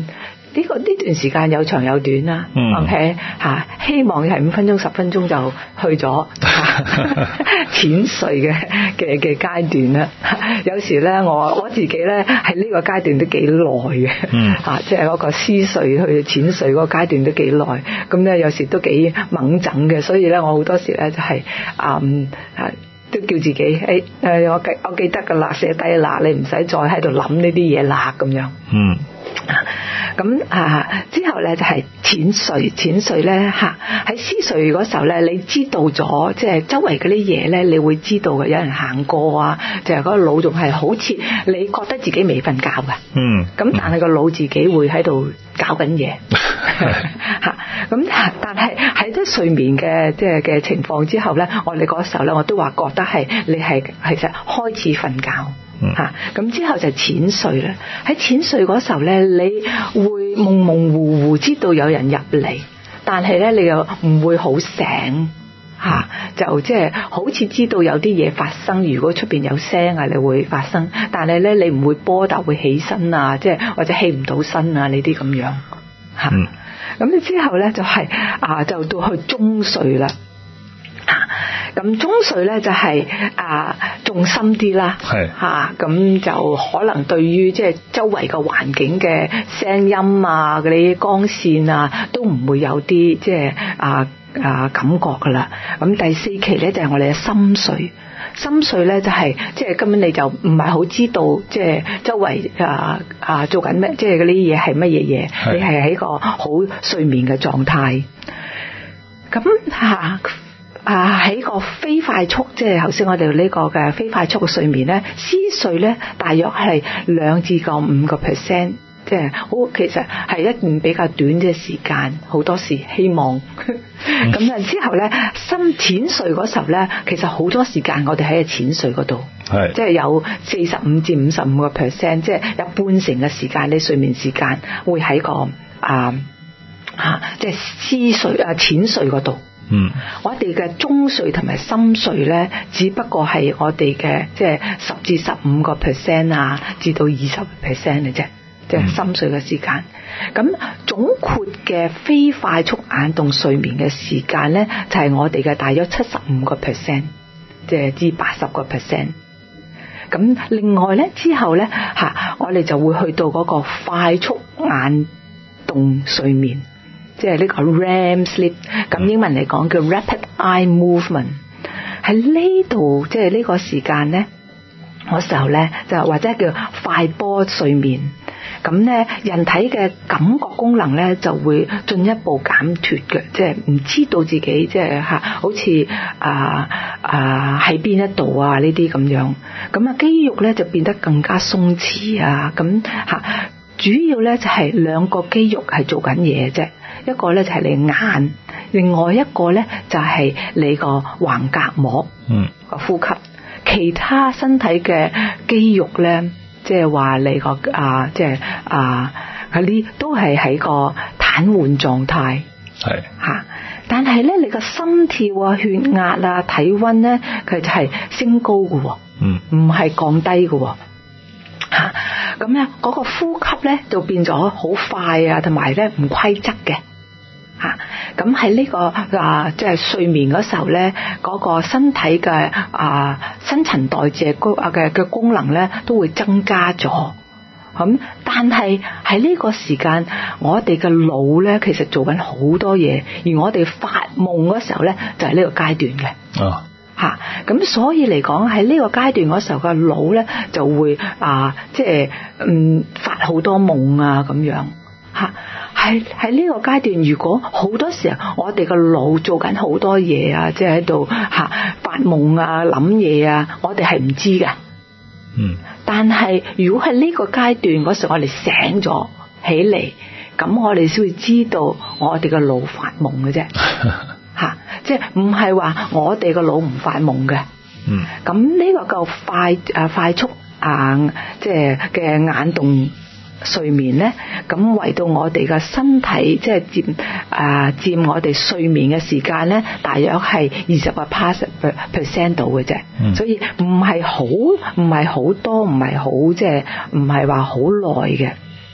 呢、這個呢段時間有長有短啦、 嗯、 ，OK 嚇，希望係五分鐘十分鐘就去咗淺睡嘅嘅嘅階段啦。有時咧，我我自己咧喺呢個階段都幾耐嘅，嚇、 嗯， 即係嗰個思睡去淺睡嗰個階段都幾耐，咁咧有時都幾猛整嘅，所以咧我好多時咧就係、是、嗯啊。都叫自己誒誒，我記我記得噶啦，寫低啦，你唔使再喺度諗呢啲嘢啦，咁樣。 嗯。 咁啊之後咧就係淺睡，淺睡咧嚇喺思睡嗰時候咧，你知道咗即係周圍嗰啲嘢咧，你會知道嘅，有人行過啊，就係嗰個腦仲係好似你覺得自己未瞓覺嘅。 嗯。 咁但係個腦自己會喺度搞緊嘢嚇。咁但係喺啲睡眠嘅即係嘅情況之後咧，我哋嗰時候咧，我都話覺得係你係其實開始瞓覺。吓，咁、嗯、之後就淺睡啦。喺淺睡嗰時候咧，你會朦朦糊糊知道有人入嚟，但係咧你又唔會好醒吓，就即係好似知道有啲嘢發生。如果出邊有聲啊，你會發生，但係咧你唔會波達會起身啊，即係或者起唔到身啊呢啲咁樣吓。咁你、嗯、之後咧就係、是、啊，就到去中睡啦。咁中睡咧就係、是、啊重深啲啦，係吓，咁就可能對於即係周圍嘅環境嘅聲音啊、嗰啲光線啊，都唔會有啲即係啊啊感覺噶啦。咁第四期咧就係、是、我哋嘅深睡，深睡咧就係即係根本你就唔係好知道即係周圍啊啊做緊咩，即係嗰啲嘢係乜嘢嘢，你係喺個好睡眠嘅狀態。咁吓。啊！喺個非快速，即係頭先我哋呢個嘅非快速嘅睡眠咧，思睡咧大約係兩至個五個 percent，即係好其實係一段比較短嘅時間，好多時希望咁啊、嗯、之後咧深淺睡嗰時候咧，其實好多時間我哋喺淺睡嗰度，係即係有四十五至五十五個 percent， 即係有半成嘅時間，你睡眠時間會喺個啊啊即係思睡啊淺睡嗰度。嗯，我哋嘅中睡同埋深睡咧，只不過係我哋嘅即係十至十五個 percent 啊，至到二十 percent 嘅啫，即係深睡嘅時間。咁總括嘅非快速眼動睡眠嘅時間咧，就係我哋嘅大約七十五個 percent，即係至八十個 percent。咁另外咧之後咧吓，我哋就會去到嗰個快速眼動睡眠。即係呢個 R E M sleep， 咁英文嚟講叫 rapid eye movement。喺呢度即係呢個時間咧，嗰時候咧就或者叫快波睡眠。咁咧人體嘅感覺功能咧就會進一步減脫嘅，即係唔知道自己即係吓，好似啊啊喺邊一度啊呢啲咁樣。咁啊肌肉咧就變得更加鬆弛啊，咁吓主要咧就係兩個肌肉係做緊嘢啫。一個咧就係你眼，另外一個咧就係你個橫膈膜，嗯，個呼吸。其他身體嘅肌肉咧，即係話你個啊，即係啊，嗰啲都係喺個癱瘓狀態，係吓。但係咧，你個心跳啊、血壓啊、體溫咧，佢就係升高嘅，嗯，唔係降低嘅。吓咁咧，嗰個呼吸咧就變咗好快啊，同埋咧唔規則嘅。吓咁喺呢個啊，即係睡眠嗰時候咧，嗰個身體嘅啊新陳代謝功啊嘅嘅功能咧都會增加咗。咁但係喺呢個時間，我哋嘅腦咧其實做緊好多嘢，而我哋發夢嗰時候咧就係呢個階段嘅。哦，吓咁所以嚟講喺呢個階段嗰時候嘅腦咧就會啊，即係嗯發好多夢啊咁樣吓。喺喺呢個階段，如果好多時候我哋個腦做緊好多嘢啊，即係喺度吓發夢啊、諗嘢啊，我哋係唔知㗎。嗯。但係如果喺呢個階段嗰時，我哋醒咗起嚟，咁我哋先會知道我哋個腦發夢嘅啫。吓，即係唔係話我哋個腦唔發夢嘅。嗯。咁呢個夠快啊，快速啊，即係嘅眼動睡眠咧，咁為到我哋嘅身體即係佔啊佔我哋睡眠嘅時間咧，大約係二十個 percent 度嘅啫，嗯、所以唔係好唔係好多，唔係好即係唔係話好耐嘅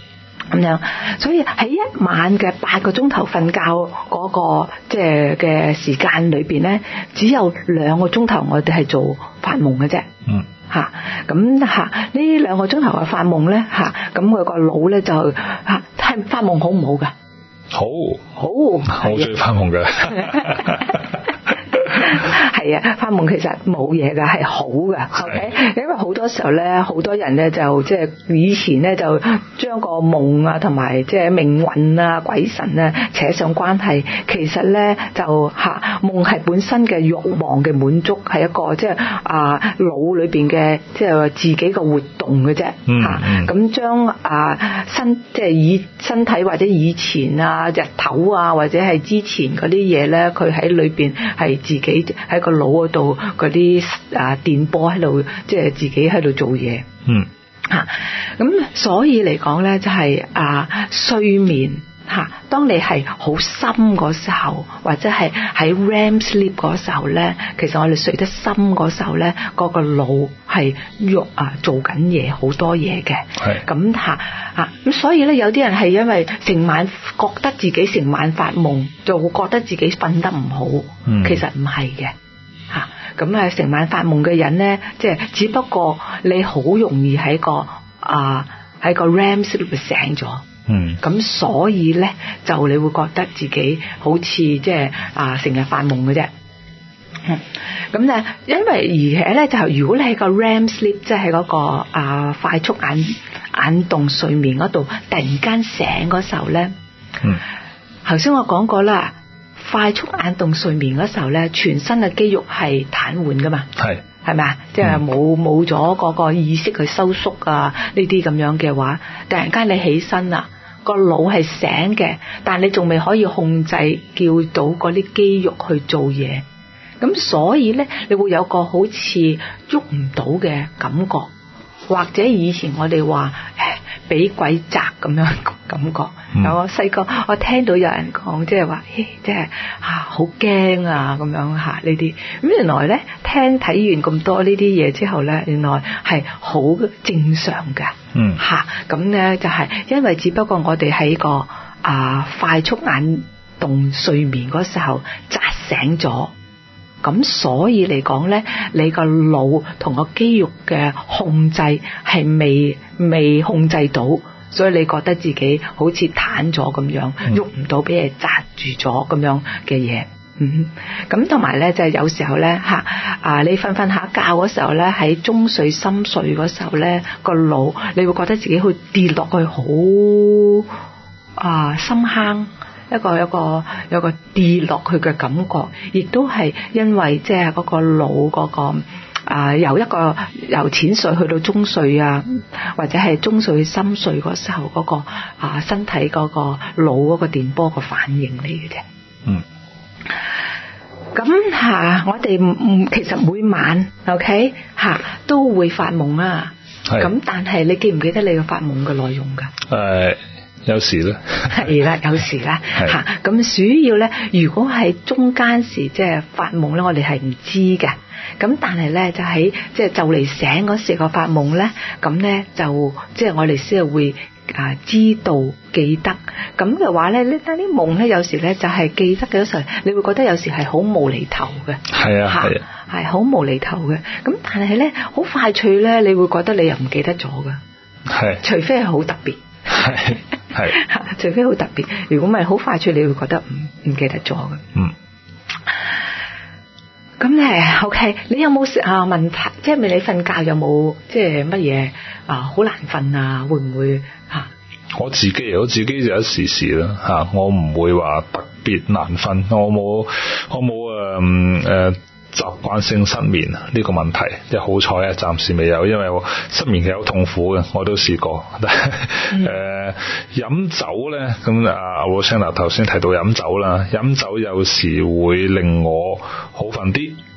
咁樣，所以喺一晚嘅八個鐘頭瞓覺嗰個即係嘅時間裏邊咧，只有兩個鐘頭我哋係做發夢嘅啫。 嗯。 吓咁吓呢兩個鐘頭嘅發夢咧吓，咁佢個腦咧就吓係發夢好唔好噶？ 好， 好， 好中意發夢嘅。 係啊，發夢其實冇嘢噶，係好噶。OK，因為好多時候咧，好多人咧就即係以前咧就將個夢啊同埋即係命運啊、鬼神啊扯上關係。其實咧就吓夢係本身嘅慾望嘅滿足，係一個即係啊腦裏邊嘅即係自己嘅活動嘅啫。吓咁將啊身即係以身體或者以前啊日頭啊或者係之前嗰啲嘢咧，佢喺裏邊係自己喺個腦嗰度嗰啲啊電波喺度，即係自己喺度做嘢。 嗯， 吓咁所以嚟講咧，就係、是、啊睡眠吓，當你係好深嗰時候，或者係喺 R E M sleep 嗰時候咧，其實我哋睡得深嗰時候咧，嗰、那個腦係喐啊做緊嘢，好多嘢嘅。係咁吓吓咁，所以咧有啲人係因為成晚覺得自己成晚發夢，就會覺得自己瞓得唔好。嗯，其實唔係嘅。吓咁啊！成晚發夢嘅人咧，即係只不過你好容易喺個啊喺個 R E M sleep 度醒咗。嗯，咁所以咧就你會覺得自己好似即係啊成日發夢嘅啫。嗯，咁咧因為而且咧就係如果你喺個 R E M sleep，即係嗰個啊快速眼眼動睡眠嗰度突然間醒嗰時候咧，嗯，頭先我講過啦。快速眼動睡眠嗰時候咧，全身嘅肌肉係癱瘓噶嘛，係係咪啊？即係冇冇咗嗰個意識去收縮啊，呢啲咁樣嘅話，突然間你起身啦，個腦係醒嘅，但你仲未可以控制叫到嗰啲肌肉去做嘢，咁所以咧，你會有個好似喐唔到嘅感覺，或者以前我哋話誒俾鬼責咁樣感覺。有、嗯、我細個我聽到有人講，即係話，誒，即係啊，好驚啊，咁樣吓呢啲。咁原來咧，聽睇完咁多呢啲嘢之後咧，原來係好正常嘅。嗯，吓咁咧就係因為只不過我哋喺個啊快速眼動睡眠嗰時候扎醒咗，咁所以嚟講咧，你個腦同個肌肉嘅控制係未未控制到。所以你覺得自己好似癱咗咁樣，喐唔到，俾人紮住咗咁樣嘅嘢。嗯，咁同埋咧，就係、是、有時候咧吓啊，你瞓瞓下覺嗰時候咧，喺中睡深睡嗰時候咧，個腦你會覺得自己會跌落去好啊深坑，一個一個有個跌落去嘅感覺，亦都係因為即係嗰個腦嗰、那個。啊，由一個由淺睡去到中睡啊，或者係中睡去深睡嗰時候嗰個啊身體嗰個腦嗰個電波個反應嚟嘅啫。嗯。咁吓、啊，我哋唔其實每晚 OK 吓、啊、都會發夢啊。係。咁但係你記唔記得你嘅發夢嘅內容噶？誒、呃，有時咧。係啦，有時啦。吓，咁主要咧，如果係中間時即係發夢咧，我哋係唔知嘅。咁但係咧就喺即係就嚟醒嗰時個發夢咧，咁咧就即係我哋先係會啊知道記得。咁嘅話咧，呢啲夢咧有時咧就係記得嘅時候，你會覺得有時係好無厘頭嘅。係啊係啊，係好無厘頭嘅。咁但係咧好快脆咧，你會覺得你又唔記得咗㗎。係，除非係好特別。係係，除非好特別。如果唔係好快脆，你會覺得唔唔記得咗嘅。嗯。咁咧 ，OK， 你有冇啊問題？即係咪你瞓覺有冇即係乜嘢啊？好難瞓啊？會唔會吓、啊？我自己，我自己就一時時啦吓，我唔會話特別難瞓，我冇我冇誒誒習慣性失眠呢個問題，即係好彩啊，暫時未有，因為我失眠其實好痛苦嘅，我都試過。誒、呃，飲酒咧，咁啊，阿 Rosanna 頭先提到飲酒啦，飲酒有時會令我好瞓啲，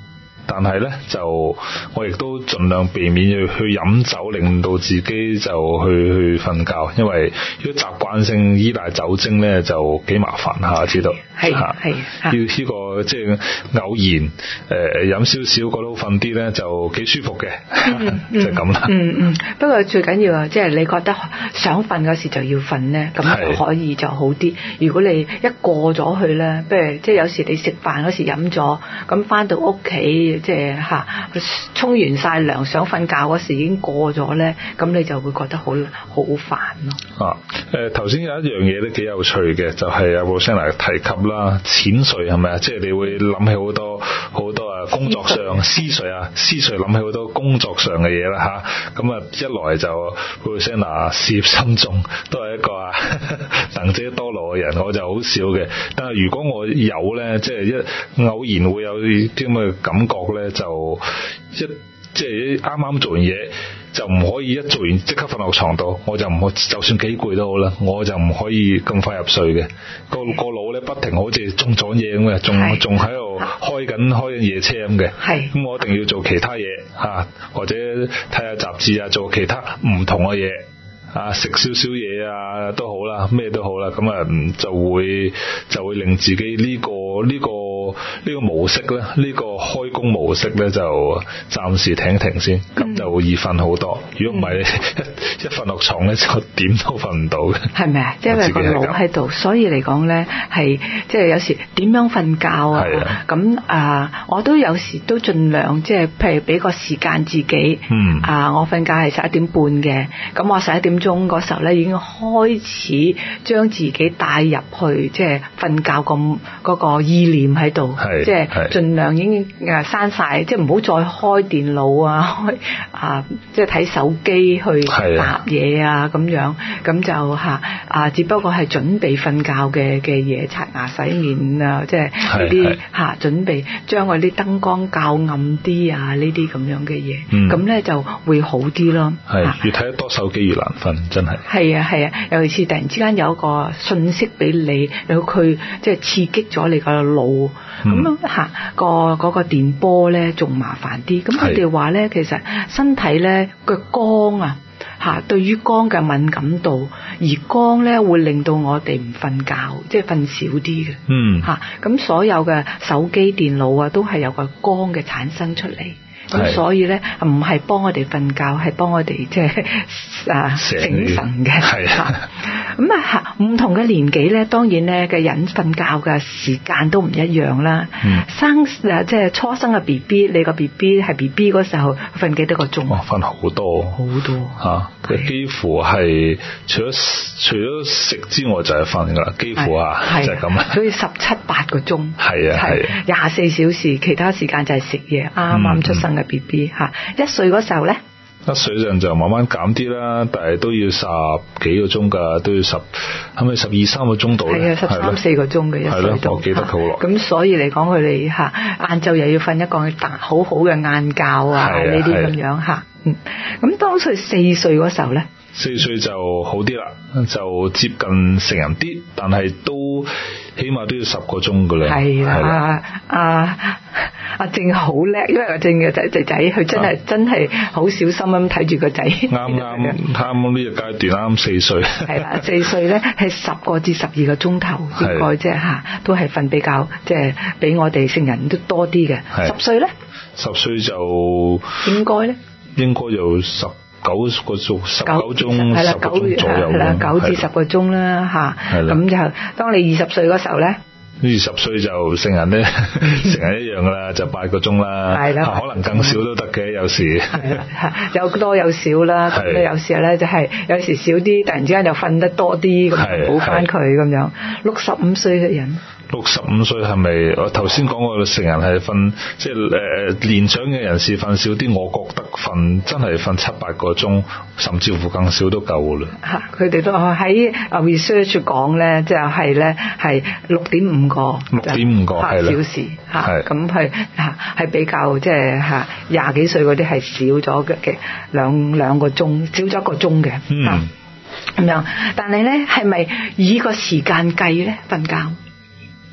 但係咧就我亦都盡量避免去去飲酒，令到自己就去去瞓覺，因為如果習慣性依賴酒精咧，就幾麻煩嚇，知道係係呢呢個即係偶然誒飲少少覺得好瞓啲咧，就幾舒服嘅， 嗯、 就係咁啦。 嗯嗯，不過最緊要啊，即係你覺得想瞓嗰時就要瞓咧，咁就可以就好啲。如果你一過咗去咧，不如即係有時你食飯嗰時飲咗，咁翻到屋企即係嚇沖完晒涼想瞓覺嗰時已經過咗咧，咁你就會覺得好好煩咯。 啊誒頭先有一樣嘢都幾有趣嘅，就係阿 Rosanna 提及啦，淺睡係咪啊？即係你會諗起好多好多啊工作上思緒啊，思緒諗起好多工作上嘅嘢啦嚇。咁啊一來就 Rosanna 事業心重，都係一個啊能者多勞嘅人，我就好少嘅。但係如果我有咧，即係一偶然會有啲咁嘅感覺咧，就一即係啱啱做完嘢。就唔可以一做完即刻瞓落床度，我就唔可，就算幾攰都好啦，我就唔可以咁快入睡嘅。個個腦咧不停好似中咗嘢咁嘅，仲仲喺度開緊開緊夜車咁嘅。係，咁我一定要做其他嘢嚇，或者睇下雜誌啊，做其他唔同嘅嘢啊，食少少嘢啊都好啦，咩都好啦，咁啊就會就會令自己呢個呢個呢個模式咧，呢個開工模式咧就暫時停一停先，咁就會易瞓好多。如果唔係，一瞓落床咧就點都瞓唔到嘅。係咪啊？即係個腦喺度，所以嚟講咧係即係有時點樣瞓覺啊？咁啊，我都有時都盡量即係譬如俾個時間自己。嗯。啊，我瞓覺係十一點半嘅，咁我十一點鐘嗰時候咧已經開始將自己帶入去即係瞓覺咁嗰個意念喺度。即係盡量已經誒刪晒，即係唔好再開電腦啊，開啊即係睇手機去答嘢啊咁樣，咁就嚇啊，只不過係準備瞓覺嘅嘅嘢，刷牙洗面啊，即係呢啲嚇準備將嗰啲燈光較暗啲啊，呢啲咁樣嘅嘢，咁咧、嗯、就會好啲咯。係越睇得多手機越難瞓，真係。係啊係啊，尤其是突然之間有一個訊息俾你，有佢即係刺激咗你個腦。咁樣嚇個嗰個電波咧仲麻煩啲，咁佢哋話咧其實身體咧個光啊嚇對於光嘅敏感度，而光咧會令到我哋唔瞓覺，即係瞓少啲嘅。嗯嚇，咁所有嘅手機電腦啊都係有個光嘅產生出嚟。咁所以咧唔係幫我哋瞓覺，係幫我哋即係啊醒神嘅。係啊，咁啊唔同嘅年紀咧，當然咧嘅人瞓覺嘅時間都唔一樣啦。嗯、生啊即係初生嘅 B B， 你個 B B 係 B B 嗰時候瞓幾多個鐘？哇，瞓好多，好多嚇，佢、啊、幾乎係除咗除咗食之外就係瞓噶啦，幾乎啊就係咁啦。所以十七八個鐘，係啊係廿四小時，其他時間就係食嘢，啱啱出生。B B 吓，一歲嗰時候咧，一歲陣就慢慢減啲啦，但係都要十幾個鐘噶，都要十係咪十二三個鐘度咧？係啊，十三四個鐘嘅一歲度，我記得好耐。咁所以嚟講，佢哋吓晏晝又要瞓一個大好好嘅晏覺啊，呢啲咁樣吓。嗯，咁當佢四歲嗰時候咧，四歲就好啲啦，就接近成人啲，但係都起碼都要十個鐘噶啦。係啦，阿阿正好叻，因為阿正嘅仔仔仔，佢真係、啊、真係好小心咁睇住個仔。啱啱啱啱呢個階段，啱四歲。係啦，四歲咧係十個至十二個鐘頭應該即係吓，都係瞓比較即係、就是、比我哋成人都多啲嘅。十歲咧？十歲就應該咧？應該有十九個鐘，十九鐘，係啦，九左右，係啦，九至十個鐘啦吓。咁就當你二十歲嗰時候咧，二十歲就成人咧，成人一樣噶啦，就八個鐘啦。係啦，可能更少都得嘅，有時。係啦，有多有少啦。咁咧有時咧就係有時少啲，突然之間就瞓得多啲，咁補翻佢咁樣。六十五歲嘅人。六十五歲係咪？我頭先講過成人係瞓，即係誒年長嘅人士瞓少啲，我覺得瞓真係瞓七八個鐘，甚至乎更少都夠噶啦。嚇！佢哋都喺 research 講咧，就係咧係六點五個，六點五個係啦，小時嚇。咁係嚇係比較即係嚇廿幾歲嗰啲係少咗嘅嘅兩兩個鐘，少咗一個鐘嘅。嗯。咁樣，但係咧係咪以個時間計咧瞓覺？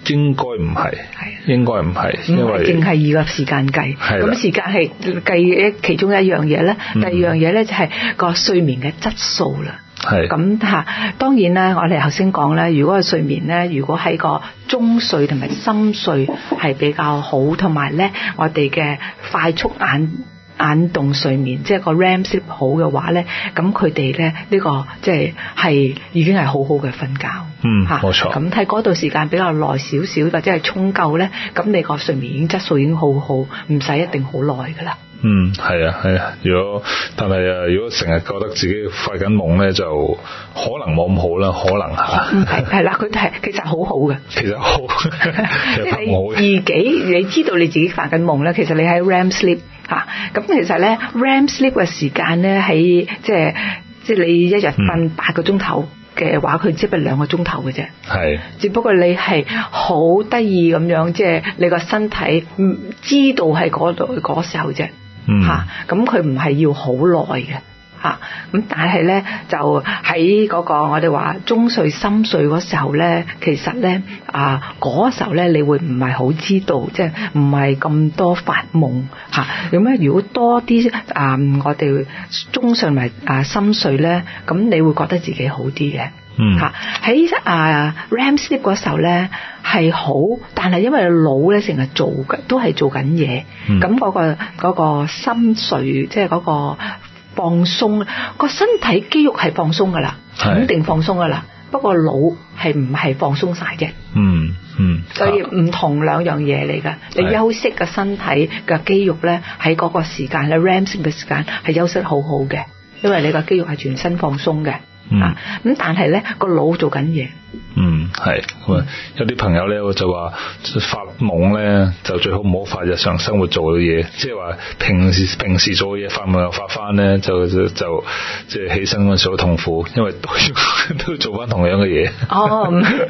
應該唔係，應該唔係，因為淨係以個時間計。咁時間係計其中一樣嘢咧，第二樣嘢咧就係個睡眠嘅質素啦。係咁嚇，當然啦，我哋頭先講咧，如果個睡眠咧，如果喺個中睡同埋深睡係比較好，同埋咧我哋嘅快速眼眼動睡眠，即係個 R E M sleep 好嘅話咧，咁佢哋咧呢個即係係已經係好好嘅瞓覺。 嗯，冇錯。 咁睇嗰度時間比較耐少少，或者係充夠咧，咁你個睡眠已經質素已經好好，唔使一定好耐噶啦。 嗯，係啊，係啊。如果但係啊，如果成日覺得自己發緊夢咧，就可能冇咁好啦，可能嚇。 係係啦，佢係其實好好嘅。其實好， 其實好。 自己你知道你自己發緊夢咧，其實你喺 R E M sleep 嚇，咁其實咧 R E M sleep 嘅時間咧喺即係即係你一日瞓八個鐘頭嘅話，佢只不過兩個鐘頭嘅啫。係，只不過你係好得意咁樣，即係你個身體唔知道係嗰度嗰時候啫。嗯，嚇，咁佢唔係要好耐嘅。嚇，咁但係咧就喺嗰個我哋話中睡深睡嗰時候咧，其實咧啊嗰時候咧你會唔係好知道，即係唔係咁多發夢嚇。咁咧如果多啲啊我哋中睡埋啊深睡咧，咁你會覺得自己好啲嘅。嗯，嚇喺啊 R E M sleep 嗰時候咧係好，但係因為腦咧成日做嘅都係做緊嘢，咁嗰個嗰個深睡即係嗰個放鬆，個身體肌肉係放鬆噶啦，肯定放鬆噶啦。不過腦係唔係放鬆晒啫。嗯嗯，所以唔同兩樣嘢嚟噶。你休息嘅身體嘅肌肉咧，喺嗰個時間咧 R E M sleep 嘅時間係休息好好嘅，因為你個肌肉係全身放鬆嘅。嗯，啊，咁但係咧個腦做緊嘢。 嗯，係咁啊！有啲朋友咧，我就話發夢咧，就最好唔好發日常生活做嘅嘢，即係話平時平時做嘅嘢，發夢又發翻咧，就就就即係起身嗰陣時好痛苦，因為都要都要做翻同樣嘅嘢。哦，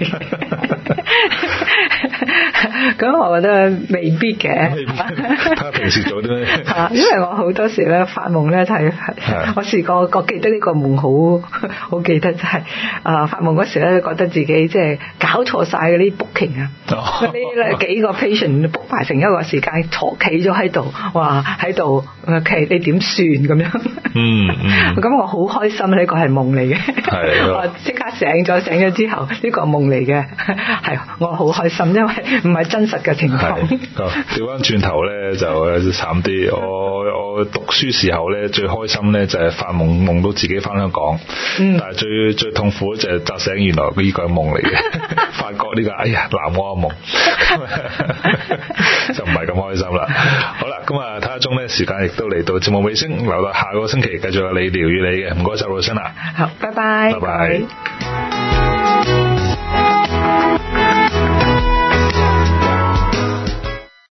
咁我覺得未必嘅。 睇下平時做啲咩？ 因為我好多時咧發夢咧就係，我試過我記得呢個夢好好記得，就係啊發夢嗰時咧覺得自己即係搞錯晒嗰啲 booking 啊，嗰啲幾個 patient book 埋成一個時間坐企咗喺度，哇喺度企你點算咁樣？嗯嗯，咁我好開心，呢個係夢嚟嘅，係我即刻醒咗，醒咗之後呢個夢嚟嘅，係我好開心，因為唔係真實嘅情況。 調翻轉頭咧就慘啲，我我讀書時候咧最開心咧就係發夢夢到自己翻香港，嗯、但係最最痛苦就係扎醒原來呢個係夢嚟嘅，發覺呢、這個哎呀南柯一夢，就唔係咁開心啦。好啦，咁啊睇下鐘咧時間亦都嚟到節目尾聲，留到下個星期繼續有你聊與你嘅，唔該晒老師啦。 好，拜拜， 拜拜。